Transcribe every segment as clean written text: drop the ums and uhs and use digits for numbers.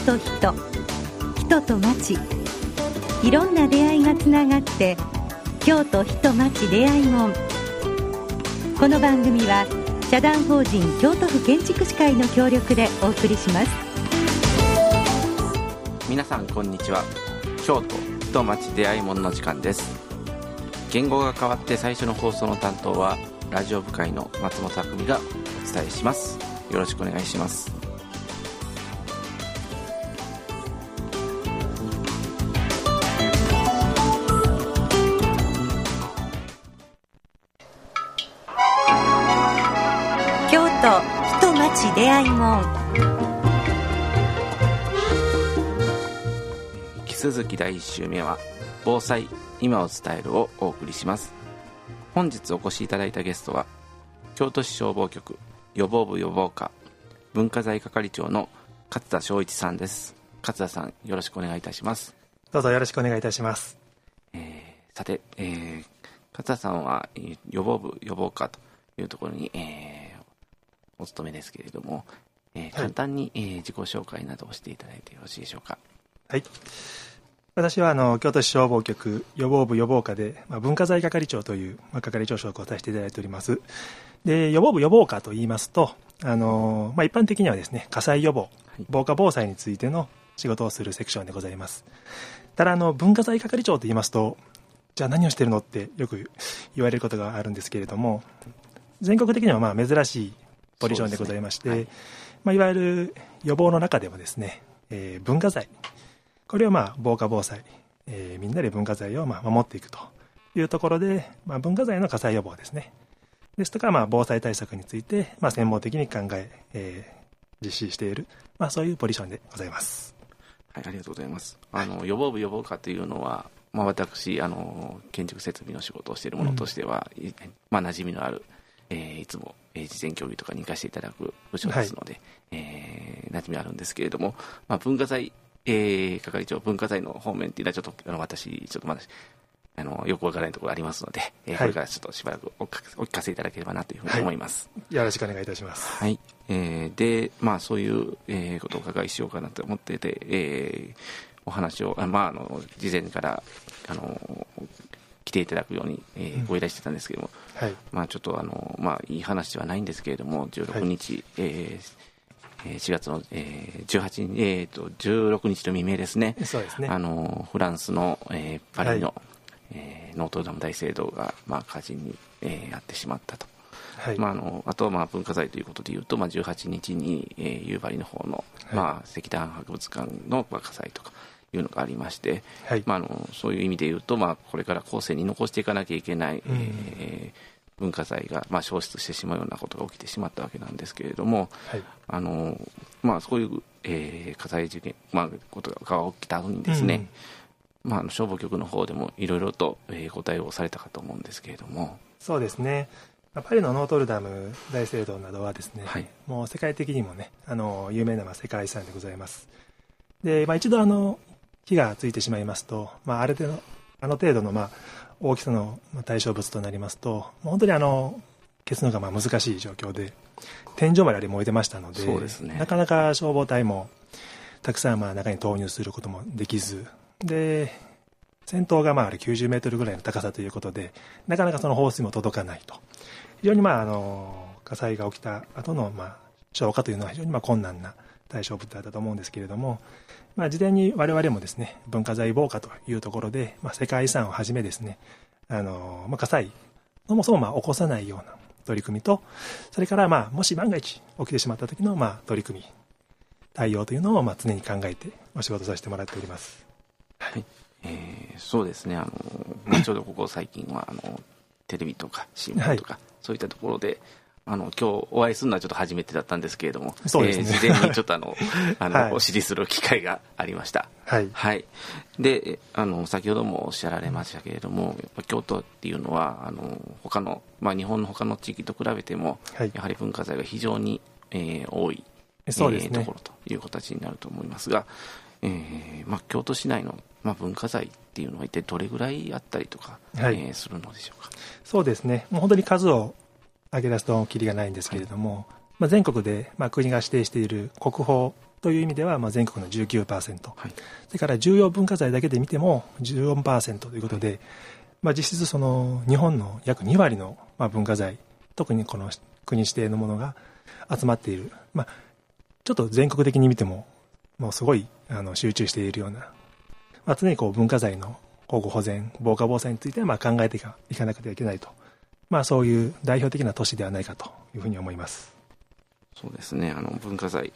と人、人と町、いろんな出会いがつながって京都人町出会いもん。この番組は社団法人京都府建築士会の協力でお送りします。 皆さんこんにちは。京都人町出会いもんの時間です。言語が変わって最初の放送の担当はラジオ部会の松本あくみがお伝えします。よろしくお願いします。 京都人町出会いもん。 引き続き第1週目は防災今を伝えるをお送りします。本日お越しいただいたゲストは京都市消防局予防部予防課文化財係長の勝田正一さんです。勝田さん、よろしくお願いいたします。 どうぞよろしくお願いいたします。 さて、勝田さんは予防部予防課というところに、お勤めですけれども、簡単に、自己紹介などをしていただいてよろしいでしょうか。 はい、私は京都市消防局予防部予防課で、文化財係長という、係長職をさせていただいております。で、予防部予防課といいますと、一般的にはですね、火災予防、防火防災についての仕事をするセクションでございます。ただ文化財係長といいますと、じゃあ何をしてるのってよく言われることがあるんですけれども、全国的には珍しいポジションでございまして、いわゆる予防の中でもですね、文化財、これを防火防災、みんなで文化財を守っていくというところで、文化財の火災予防ですね、ですとか防災対策について専門的に考え、実施している、そういうポジションでございます。 はい、ありがとうございます。予防部予防課というのは、私建築設備の仕事をしているものとしては、馴染みのある、いつも事前協議とかに行かせていただく部署ですので、馴染みあるんですけれども、文化財、係長文化財の方面っていうのはちょっと私ちょっとまだよくわからないところありますので、これからちょっとしばらくお聞かせいただければなというふうに思います。 よろしくお願いいたします。 はい、で、そういう、ことをお伺いしようかなと思っていて、お話を事前から来ていただくように、ご依頼してたんですけども、ちょっといい話ではないんですけれども、16日、4月の、16日の未明ですね。 そうですね。 フランスの、パリの、ノートルダム大聖堂が、火事に、遭ってしまったと。あとは文化財ということでいうと、18日に、夕張の方の、石炭博物館の火災とかいうのがありまして、そういう意味でいうと、これから後世に残していかなきゃいけない、文化財が、消失してしまうようなことが起きてしまったわけなんですけれども、そういう、火災事件、ことが起きた後にですね、消防局の方でもいろいろと、ご対応されたかと思うんですけれども。 そうですね。パリのノートルダム大聖堂などはですね、もう世界的にもね、有名な世界遺産でございます。で、一度火がついてしまいますと、ある程度の大きさの対象物となりますと、本当に消すのが難しい状況で、天井まで燃えてましたので、なかなか消防隊もたくさん中に投入することもできず、で先頭があれ90メートルぐらいの高さということで、なかなかその放水も届かないと。非常に火災が起きた後の消火というのは非常に困難な対象物だったと思うんですけれども、事前に我々もですね、文化財防火というところで、世界遺産をはじめですね、火災そもそも起こさないような取り組みと、それからもし万が一起きてしまった時の取り組み対応というのを常に考えてお仕事させてもらっております。 はい、そうですね。ちょうどここ最近はテレビとか新聞とか、そういったところで今日お会いするのはちょっと初めてだったんですけれども、 そうですね、 事前にちょっとお知りする機会がありました。で、先ほどもおっしゃられましたけれども、やっぱ京都っていうのは他の、日本の他の地域と比べても、やはり文化財が非常に、多い、ところという形になると思いますが、京都市内の、文化財っていうのは一体どれぐらいあったりとか、するのでしょうか。 そうですね、もう本当に数を挙げ出すときりがないんですけれども、全国で国が指定している国宝という意味では、全国の 19%、はい、それから重要文化財だけで見ても 14% ということで、実質その日本の約2割の文化財、特にこの国指定のものが集まっている、ちょっと全国的に見てももうすごい集中しているような、常にこう文化財の保護保全、防火防災については考えていかなくてはいけないと、そういう代表的な都市ではないかというふうに思います。 そうですね、文化財、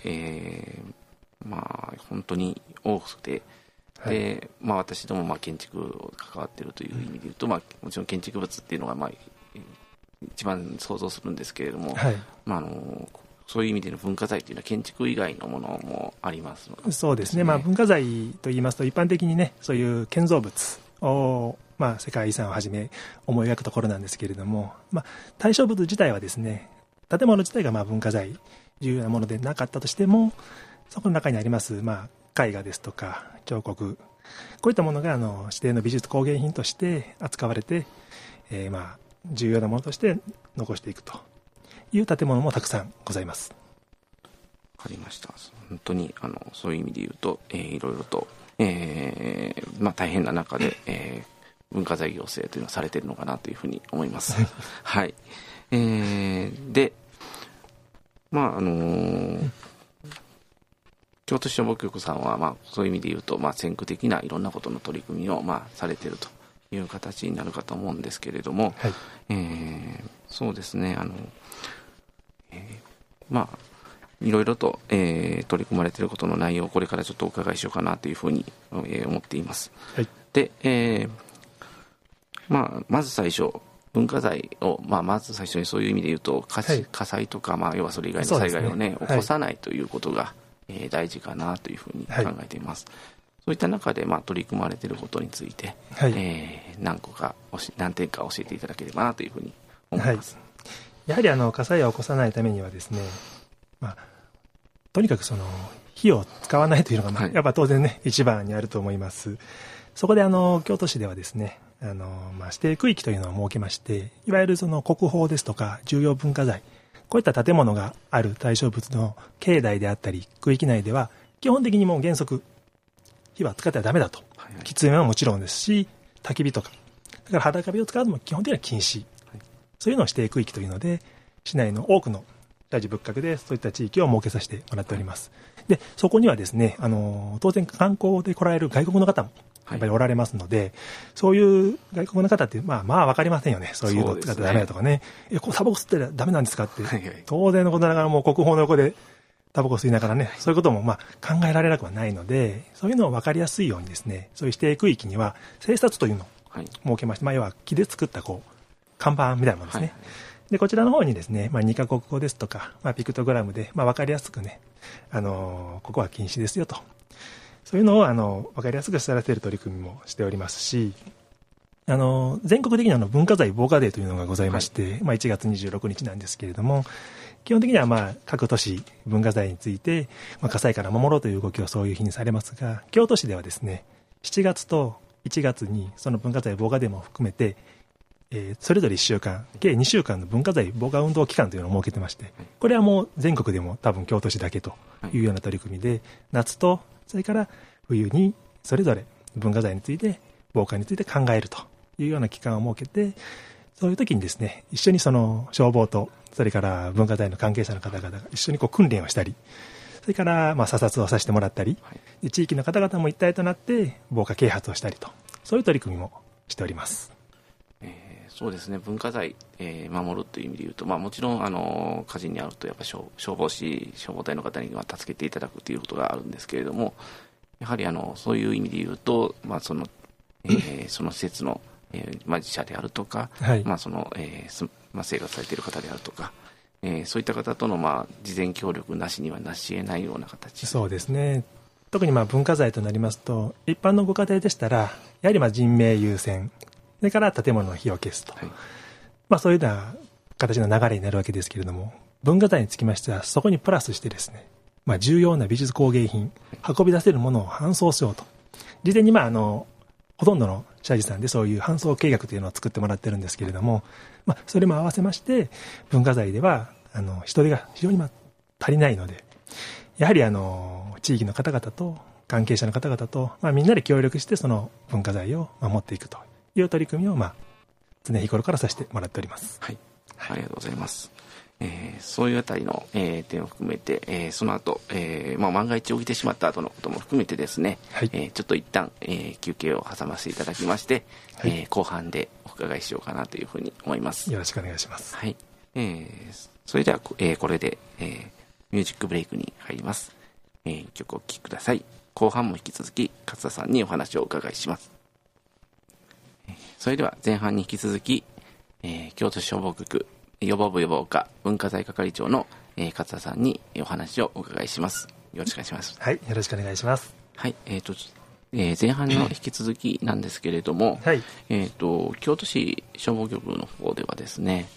本当に多くて、はい、で私ども建築を関わっているという意味で言うと、もちろん建築物っていうのが一番想像するんですけれども、はい、そういう意味での文化財というのは建築以外のものもありますので、 そうですね、文化財といいますと一般的にね、そういう建造物を、世界遺産をはじめ思い描くところなんですけれども、対象物自体はですね、建物自体が文化財重要なものでなかったとしても、そこの中にあります、絵画ですとか彫刻、こういったものが指定の美術工芸品として扱われて、重要なものとして残していくという建物もたくさんございます。 わかりました。本当にそういう意味で言うと、いろいろと、大変な中で、文化財行政というのはされているのかなというふうに思います。はい。で、京都市消防局さんは、そういう意味で言うと、先駆的ないろんなことの取り組みを、されているという形になるかと思うんですけれども、はい、そうですね、いろいろと、取り組まれていることの内容をこれからちょっとお伺いしようかなというふうに、思っています。はい、で、まず最初、文化財を、まず最初にそういう意味で言うと、火災とか、要はそれ以外の災害をね、起こさないということが、大事かなというふうに考えています。そういった中で、取り組まれていることについて、何点か教えていただければなというふうに思います。 やはり火災を起こさないためにはですね、とにかくその火を使わないというのが、やっぱ当然ね、一番にあると思います。そこで京都市ではですね、指定区域というのを設けまして、いわゆるその国宝ですとか重要文化財、こういった建物がある対象物の境内であったり区域内では基本的にもう原則火は使ってはダメだと、喫煙はもちろんですし、焚き火とか、だから裸火を使うのも基本的には禁止、そういうのを指定区域というので、市内の多くの大寺仏閣でそういった地域を設けさせてもらっております。で、そこにはですね、当然観光で来られる外国の方もやっぱりおられますので、そういう外国の方って分かりませんよね。そういうの使ってダメだとかね、タバコ吸ってダメなんですかって、当然のことながらもう国宝の横でタバコ吸いながらね、そういうことも考えられなくはないので、そういうのを分かりやすいようにですね、そういう指定区域には征札というのを設けまして、要は木で作った看板みたいなものですね。で、こちらの方にですね、2カ国語ですとか、ピクトグラムで、分かりやすくね、ここは禁止ですよと。そういうのを分かりやすく知らせる取り組みもしておりますし、全国的に文化財防火デーというのがございまして、1月26日なんですけれども、基本的には各都市文化財について、火災から守ろうという動きをそういう日にされますが、京都市ではですね、7月と1月にその文化財防火デーも含めて、それぞれ1週間、計2週間の文化財防火運動期間というのを設けてまして、これはもう全国でも多分京都市だけというような取り組みで、夏とそれから冬にそれぞれ文化財について防火について考えるというような期間を設けて、そういう時にですね、一緒にその消防とそれから文化財の関係者の方々が一緒に訓練をしたり、それから査察をさせてもらったり、地域の方々も一体となって防火啓発をしたりと、そういう取り組みもしております。 そうですね、文化財、守るという意味でいうと、もちろん火事に遭うとやっぱ消防隊の方には助けていただくということがあるんですけれども、やはりそういう意味でいうと、その施設の、自社であるとか、生活されている方であるとか、そういった方との事前協力なしにはなし得ないような形。 そうですね。特に文化財となりますと、一般のご家庭でしたらやはり人命優先、それから建物の火を消すと、そういうような形の流れになるわけですけれども、文化財につきましてはそこにプラスしてですね、重要な美術工芸品、運び出せるものを搬送しようと、事前にほとんどの社寺さんでそういう搬送計画というのを作ってもらってるんですけれども、それも合わせまして文化財では人手が非常に足りないので、やはり地地域の方々と関係者の方々と、みんなで協力してその文化財を守っていくという取り組みを、常日頃からさせてもらっております。 はい、ありがとうございます。そういうあたりの、点を含めて、その後、万が一起きてしまった後のことも含めてですね、はい、ちょっと一旦、休憩を挟ませていただきまして、はい、後半でお伺いしようかなというふうに思います。 よろしくお願いします。 はい、それでは、これで、ミュージックブレイクに入ります。曲をお聴きください。後半も引き続き勝田さんにお話をお伺いします。それでは前半に引き続き、京都市消防局予防部予防課文化財係長の、勝田さんにお話をお伺いします。よろしくお願いします。 はい、よろしくお願いします。 はい、前半の引き続きなんですけれども、はい、京都市消防局の方ではですね、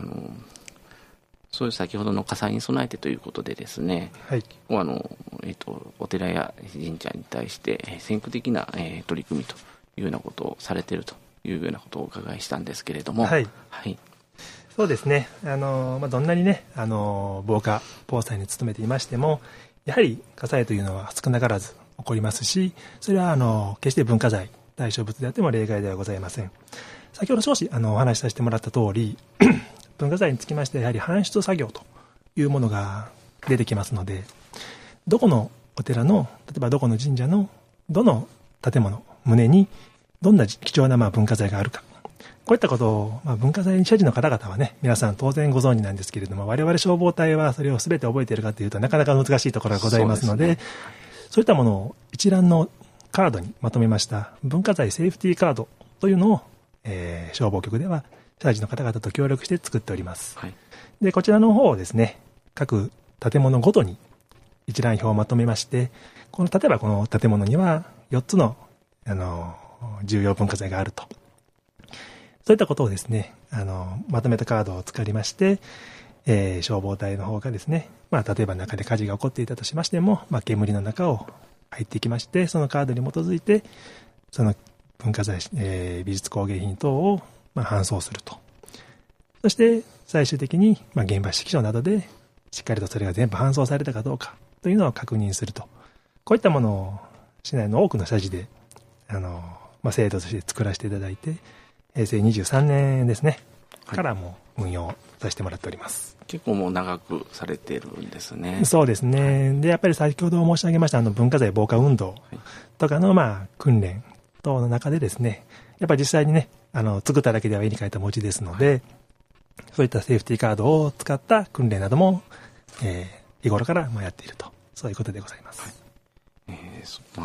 そういう先ほどの火災に備えてということでですね、はい、お寺や神社に対して先駆的な、取り組みというようなことをされているというようなことをお伺いしたんですけれども、 はい、はい、そうですね、どんなにね防火防災に努めていましてもやはり火災というのは少なからず起こりますし、それは決して文化財対象物であっても例外ではございません。先ほど少しお話しさせてもらった通り文化財につきましてやはり搬出作業というものが出てきますので、どこのお寺の例えばどこの神社のどの建物棟にどんな貴重な文化財があるか、こういったことを、文化財所持の方々はね皆さん当然ご存知なんですけれども、我々消防隊はそれを全て覚えているかというとなかなか難しいところがございますので、そういったものを一覧のカードにまとめました文化財セーフティーカードというのを、消防局では所持の方々と協力して作っております。はい、でこちらの方をですね各建物ごとに一覧表をまとめまして、例えばこの建物には4つの重要文化財があると、そういったことをですねまとめたカードを使いまして、消防隊の方がですね、例えば中で火事が起こっていたとしましても、煙の中を入っていきまして、そのカードに基づいてその文化財、美術工芸品等を搬送すると。そして最終的に現場指揮所などでしっかりとそれが全部搬送されたかどうかというのを確認すると、こういったものを市内の多くの社寺で制度として作らせていただいて、平成23年ですね、はい、からもう運用させてもらっております。 結構もう長くされてるんですね。 そうですね、はい、でやっぱり先ほど申し上げました文化財防火運動とかの訓練等の中でですね、やっぱり実際にね作っただけでは絵に描いた文字ですので、はい、そういったセーフティーカードを使った訓練なども、日頃からやっていると、そういうことでございます。 はい、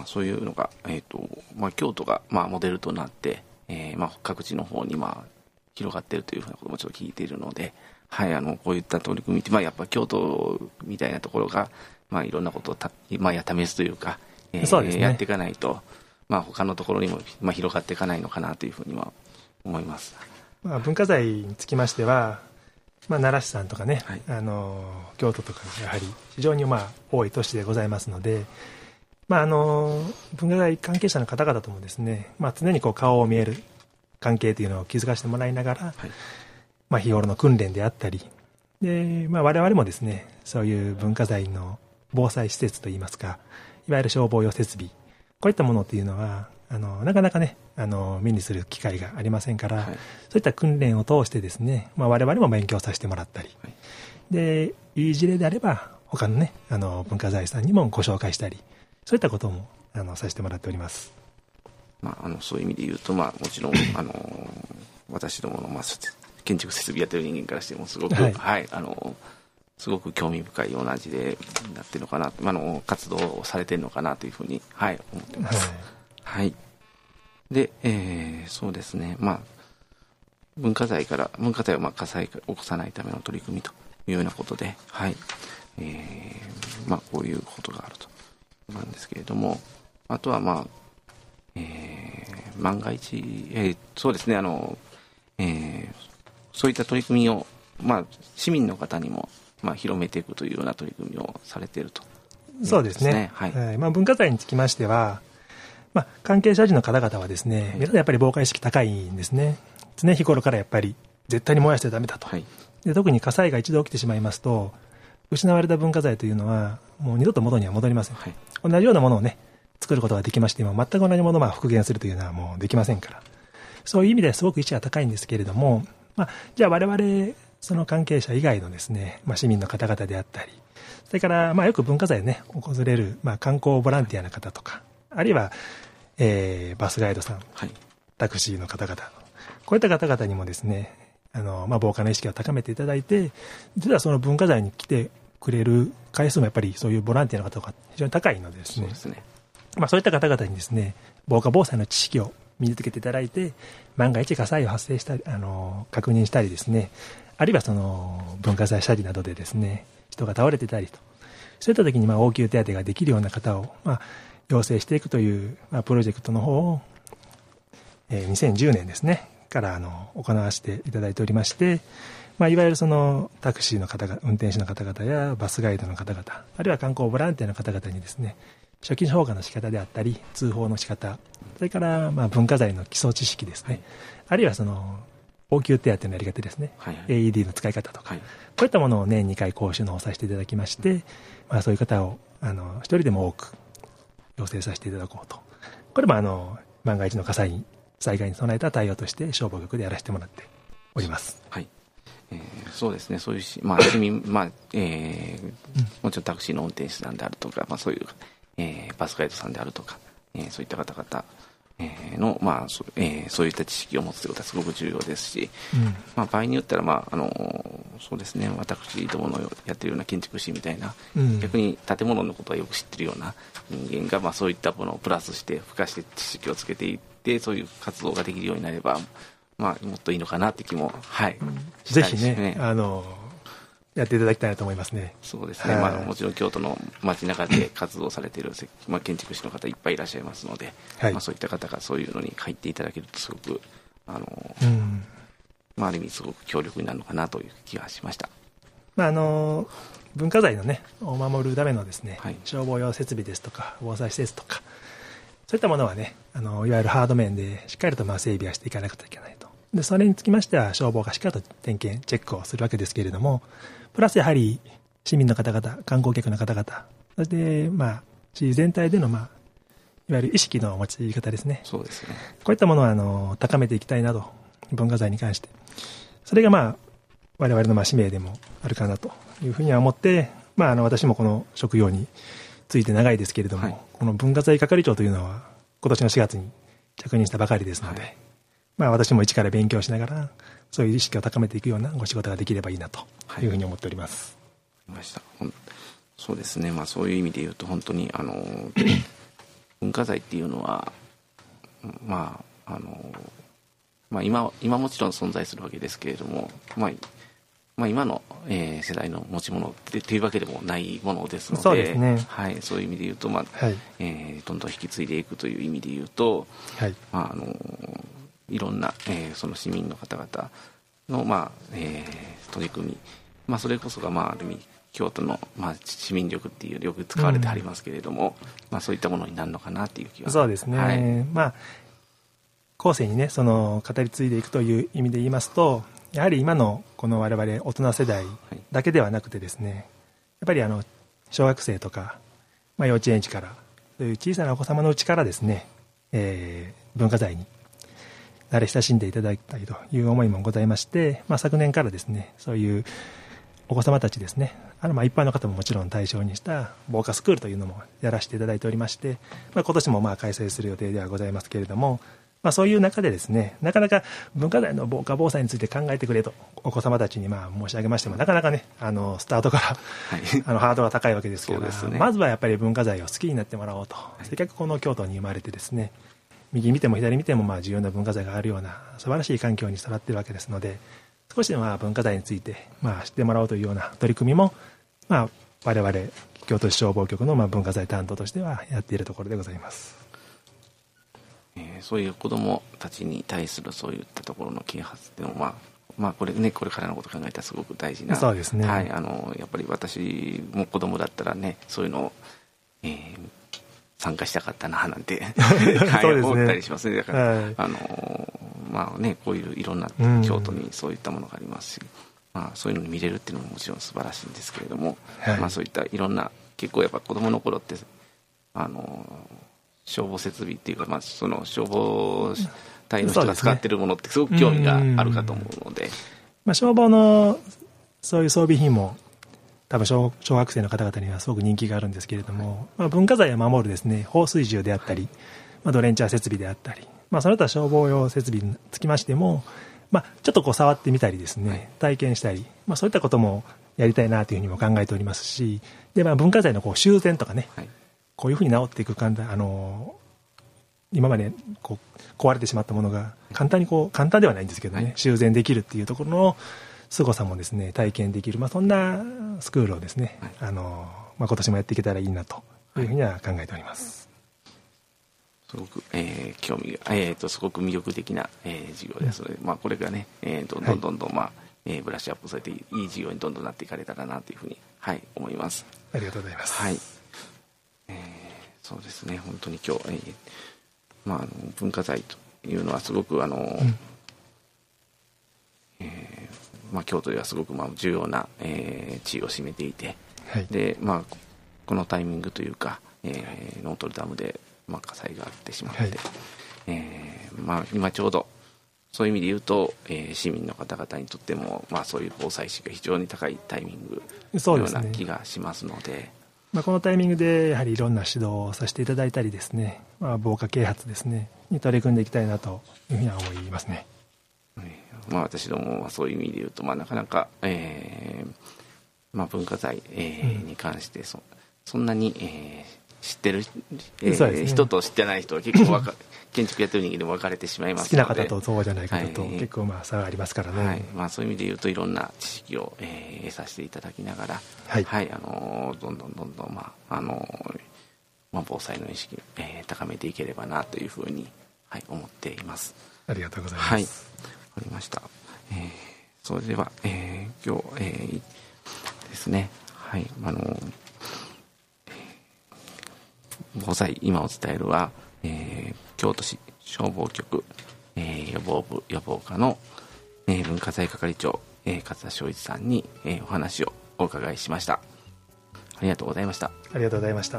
そういうのが、京都がモデルとなって、各地の方に広がっているというふうなこともちょっと聞いているので、はい、こういった取り組みって、やっぱ京都みたいなところが、いろんなことを試すというか、そうですね、やっていかないと、他のところにも、広がっていかないのかなというふうには思います。 文化財につきましては、奈良市さんとかね、はい、京都とかやはり非常に多い都市でございますので、文化財関係者の方々ともですね、常に顔を見える関係というのを築かせてもらいながら、はい、日頃の訓練であったりで、我々もですねそういう文化財の防災施設といいますか、いわゆる消防用設備、こういったものというのはなかなかね目にする機会がありませんから、はい、そういった訓練を通してですね、我々も勉強させてもらったり、はい、でいい事例であれば他のね文化財さんにもご紹介したり、そういったこともさせてもらっております。 そういう意味で言うと、もちろん私どもの、建築設備やってる人間からしてもすごく、はいはい、すごく興味深いような事例になっているのかな、活動をされているのかなというふうに、はい、思っています。はい、はい、で、そうですね、文化財を火災を起こさないための取り組みというようなことで、はい、こういうことがあるとなんですけれども、あとは万が一、そうですね、そういった取り組みを、市民の方にも、広めていくというような取り組みをされていると、 そうですね、はい、文化財につきましては、関係者人の方々はですね、皆さんやっぱり防火意識高いんですね。常日頃からやっぱり絶対に燃やしてはダメだと、はい、で特に火災が一度起きてしまいますと失われた文化財というのはもう二度と元には戻りません、はい、同じようなものをね作ることができましても全く同じものを復元するというのはもうできませんから、そういう意味ですごく位置が高いんですけれども、じゃあ我々その関係者以外のですね、市民の方々であったり、それからよく文化財をね訪れる観光ボランティアの方とか、あるいは、バスガイドさん、はい、タクシーの方々、こういった方々にもですね防火の意識を高めていただいて、実はその文化財に来てくれる回数もやっぱりそういうボランティアの方が非常に高いのでですね、そうですね、そういった方々にですね防火防災の知識を身につけていただいて、万が一火災を発生したり確認したりですね、あるいはその文化財車離などでですね人が倒れていたりと、そういった時に応急手当ができるような方を養成していくというプロジェクトの方を2010年ですねから行わせていただいておりまして、いわゆるそのタクシーの方々、運転手の方々やバスガイドの方々、あるいは観光ボランティアの方々にですね初期消火の仕方であったり通報の仕方、それから文化財の基礎知識ですね、はい、あるいはその応急手当のやり方ですね、はいはい、AED の使い方とか、はい、こういったものを年2回講習の方させていただきまして、そういう方を一人でも多く養成させていただこうと。これも万が一の災害に備えた対応として消防局でやらせてもらっております。 はい、そうですね、そういう市民、もちろんタクシーの運転手さんであるとか、そういう、バスガイドさんであるとか、そういった方々の、そういった知識を持つということはすごく重要ですし、場合によったら、そうですね、私どものやっているような建築士みたいな、逆に建物のことはよく知っているような人間が、そういったものをプラスして付加して知識をつけていって、そういう活動ができるようになれば、もっといいのかなって気も、はい、 ぜひねやっていただきたいなと思いますね。 そうですね、もちろん京都の街中で活動されている、建築士の方いっぱいいらっしゃいますので、はい、そういった方がそういうのに入っていただけるとすごくある意味すごく強力になるのかなという気がしました。 文化財のねを守るためのですね、はい、消防用設備ですとか防災施設とかそういったものはねいわゆるハード面でしっかりと整備はしていかなくてはいけないと。でそれにつきましては消防がしっかりと点検チェックをするわけですけれども、プラスやはり市民の方々、観光客の方々、そして市全体でのいわゆる意識の持ち方ですね。 そうですね。 こういったものは高めていきたいなと、文化財に関して、それが我々の使命でもあるかなというふうには思って、私もこの職業について長いですけれども、はい、この文化財係長というのは今年の4月に着任したばかりですので、はい、私も一から勉強しながらそういう意識を高めていくようなご仕事ができればいいなというふうに思っております。 はい、そうですね、そういう意味で言うと本当に文化財っていうのは今もちろん存在するわけですけれども、今の、世代の持ち物っていうわけでもないものですので、 そうですね、 はい、そういう意味で言うと、どんどん引き継いでいくという意味で言うと、はい、いろんな、その市民の方々の、取り組み、それこそが、ある意味京都の、市民力っていうよく使われてありますけれども、そういったものになるのかなっていう気が。 そうですね、はい、後世にね語り継いでいくという意味で言いますと、やはり今のこの我々大人世代だけではなくてですね、やっぱり小学生とか、幼稚園児からそういう小さなお子様のうちからですね、文化財に慣れ親しんでいただきたいという思いもございまして、昨年からですねそういうお子様たちですね、一般の方ももちろん対象にした防火スクールというのもやらせていただいておりまして、今年も開催する予定ではございますけれども、そういう中でですね、なかなか文化財の防火防災について考えてくれとお子様たちに申し上げましても、なかなかねスタートから、はい、ハードルが高いわけですけど、ね、まずはやっぱり文化財を好きになってもらおうと、せっかくこの京都に生まれてですね、右見ても左見ても重要な文化財があるような素晴らしい環境に育っているわけですので、少しでも文化財について知ってもらおうというような取り組みも我々京都市消防局の文化財担当としてはやっているところでございます。 そういう子どもたちに対するそういったところの啓発っていうのは、これからのことを考えたらすごく大事な。 そうですね、 はい、やっぱり私も子どもだったらね、そういうのを、参加したかったななんて思ったりしますね。だから、はい、こういういろんな京都にそういったものがありますし、 そういうのを見れるっていうのももちろん素晴らしいんですけれども、そういったいろんな結構やっぱ子どもの頃って消防設備っていうか、その消防隊の人が使ってるものってすごく興味があるかと思うので、 消防のそういう装備品も多分小学生の方々にはすごく人気があるんですけれども、文化財を守るですね、放水銃であったり、ドレンチャー設備であったり、その他消防用設備につきましても、ちょっと触ってみたりですね、体験したり、そういったこともやりたいなというふうにも考えておりますし、で、文化財の修繕とかね、こういうふうに直っていく今まで壊れてしまったものが簡単ではないんですけどね、修繕できるっていうところの凄さもですね、体験できる、そんなスクールをですね、今年もやっていけたらいいなというふうには考えております。 すごく、興味が、すごく魅力的な、事業ですので、これがね、どんどんブラッシュアップされていい事業にどんどんなっていかれたらなというふうに、思います。 ありがとうございます。 そうですね、本当に今日、文化財というのはすごく京都ではすごく重要な、地位を占めていて、でこのタイミングというか、ノートルダムで火災があってしまって、今ちょうどそういう意味で言うと、市民の方々にとっても、そういう防災意識が非常に高いタイミングのような気がしますので、 このタイミングでやはりいろんな指導をさせていただいたりですね、防火啓発ですねに取り組んでいきたいなというふうには思いますね。 私どもはそういう意味で言うと、なかなか、文化財、に関してそんなに、知ってる、人と知ってない人は結構建築やってる人間でも分かれてしまいますので、 好きな方とそうじゃない方と結構差がありますからね、 そういう意味で言うといろんな知識を、得させていただきながら、どんどん防災の意識、高めていければなというふうに、思っています。 ありがとうございます。 わかりました。それでは、今日、ですね、防災今を伝えるは、京都市消防局、予防部予防課の、文化財係長、勝田正一さんに、お話をお伺いしました。ありがとうございました。 ありがとうございました。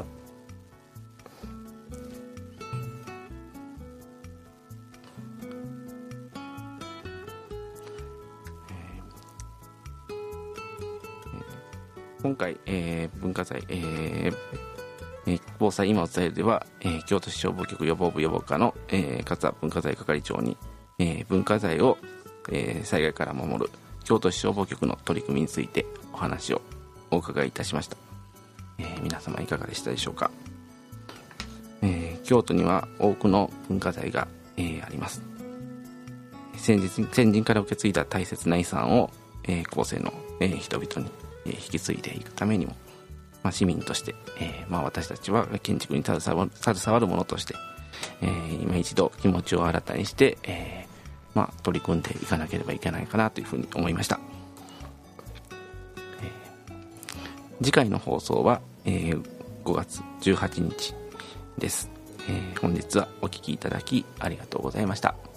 今回、文化財、防災今を伝えるでは、京都市消防局予防部予防課の、勝田文化財係長に、文化財を、災害から守る京都市消防局の取り組みについてお話をお伺いいたしました。皆様いかがでしたでしょうか。京都には多くの文化財が、あります。先人から受け継いだ大切な遺産を、後世の、人々に引き継いでいくためにも、市民として、私たちは建築に携わる者として、今一度気持ちを新たにして、取り組んでいかなければいけないかなというふうに思いました。次回の放送は、5月18日です。本日はお聞きいただきありがとうございました。